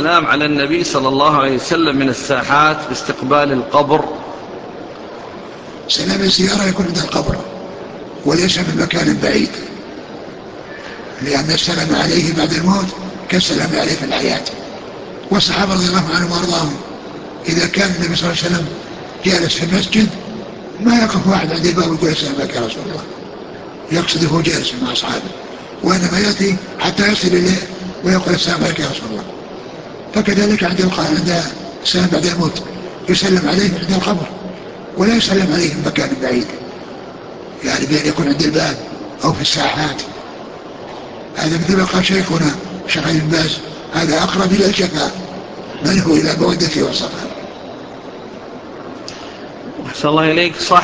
السلام على النبي صلى الله عليه وسلم من الساحات باستقبال القبر؟ سلام الزيارة يكون عند القبر وليس من مكان بعيد، لأن السلام عليه بعد الموت كالسلام عليه في الحياة. والصحابة رضي الله عنهم وارضاهم إذا كان النبي صلى الله عليه وسلم جالس في المسجد ما يقف واحد عند الباب ويقول السلام عليك يا رسول الله، يقصد هو جالس مع أصحابه، وإنما يأتي حتى يصل إليه ويقول السلام عليك يا رسول الله. فكذلك عند السلام بعد الموت يسلم عليه عند القبر ولا يسلم عليه في مكان بعيد، يعني بأن يكون عند الباب أو في الساحات. هذا مثل ما قال شيخنا الشيخ علي بن باز، هذا أقرب إلى الجفاء منه إلى مودته وصفه. أحسن الله إليك.